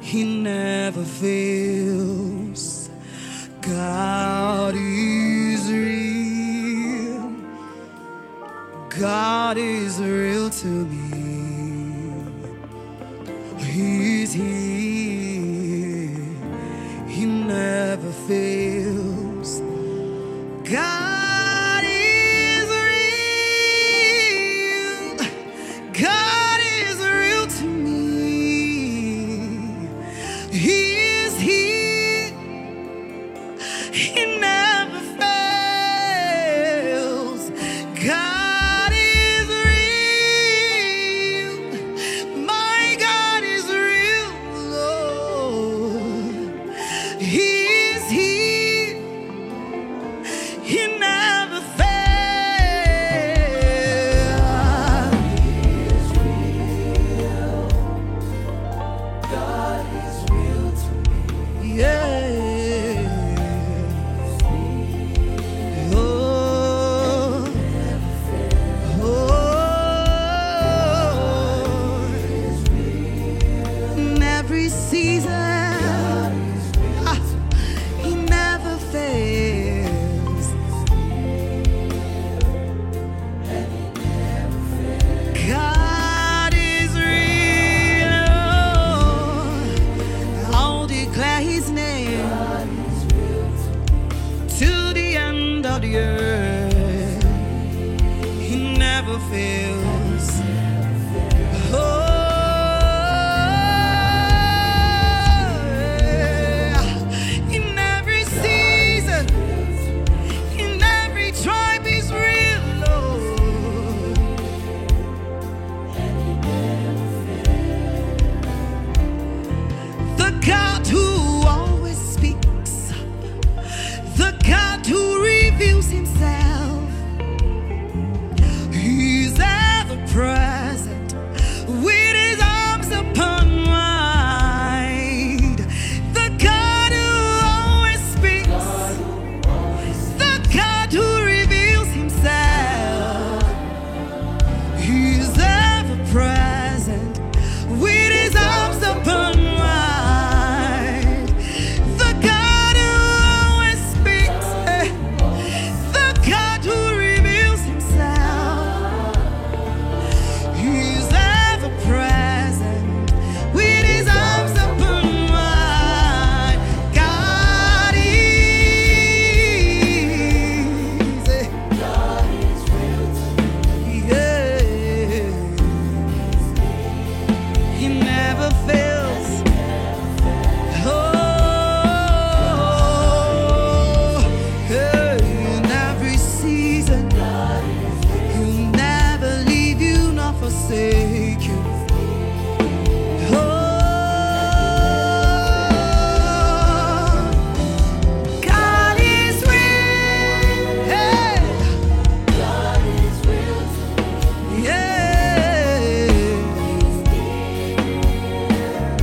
He never fails. God is real. God is real to me. He's here. He never fails. God is real. God is real to me. He is here. He never fails. God is real. My God is real, Lord. He is here. He never fails. God is real to me. Yeah. Oh. Oh. In every season, he never fails. God is real. I'll declare his name to the end of the earth. He never fails. Oh, in every season, in every tribe, he's real, Lord. The God who always speaks, the God who reveals himself. He's ever present with his arms upon mine. The God who always speaks, the God who reveals himself. He's ever present with his arms upon mine. The God who always speaks, the God who reveals himself. He's ever present with his arms upon mine. God is real to me. yeah. He never fails. Oh, hey, in every season, he'll never leave you nor forsake you. Oh, God is real. Hey, God is real to me. yeah.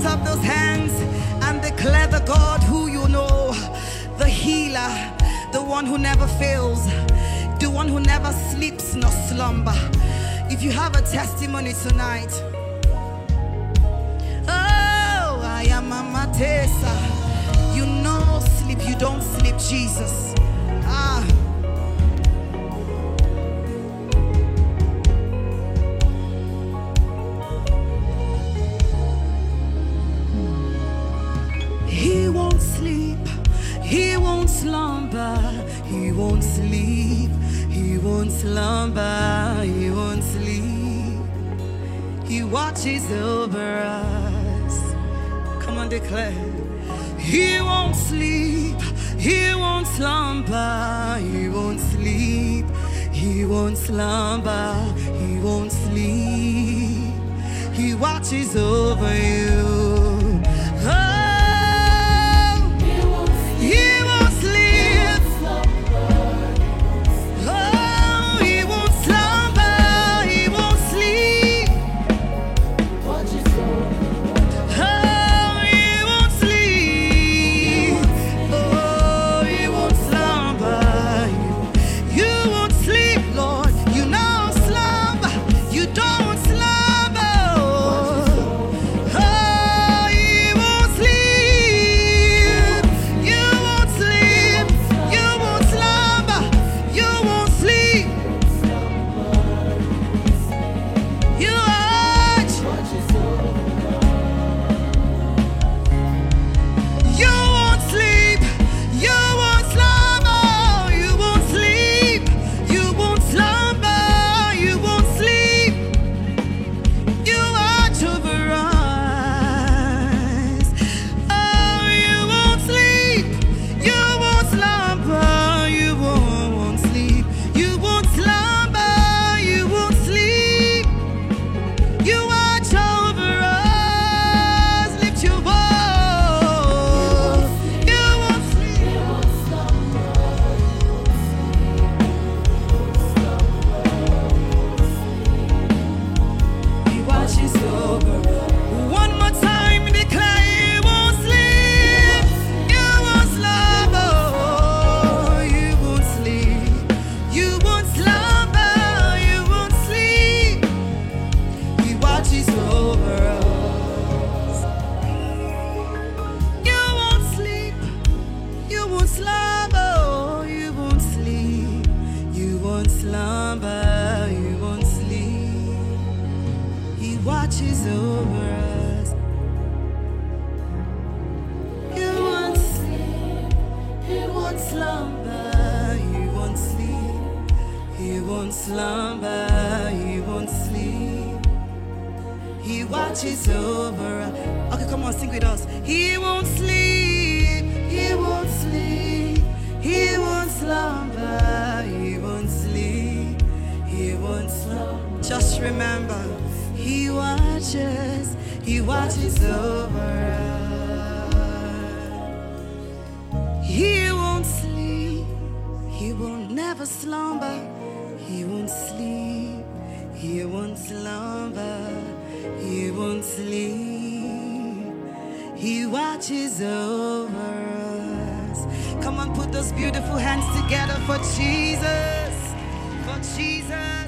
up those hands and declare the God who you know, the healer, the one who never fails, the one who never sleeps nor slumber. If you have a testimony tonight, oh, I am a Matesa. You know sleep, you don't sleep, Jesus. Ah. He won't sleep, he won't slumber, he won't sleep, he won't slumber, he won't sleep. He watches over us. Come on, declare. He won't sleep, he won't slumber, he won't sleep, he won't slumber, he won't sleep. He watches over you. Watches over us. You won't sleep, he won't slumber, he won't sleep, he won't slumber, he won't sleep. He watches over us. Okay, come on, sing with us. He won't sleep, he won't sleep, he won't slumber, he won't sleep, he won't slumber. Just remember, he watches over us. He won't sleep, he will never slumber, he won't sleep, he won't slumber, he won't sleep. He watches over us. Come on, put those beautiful hands together for Jesus, for Jesus.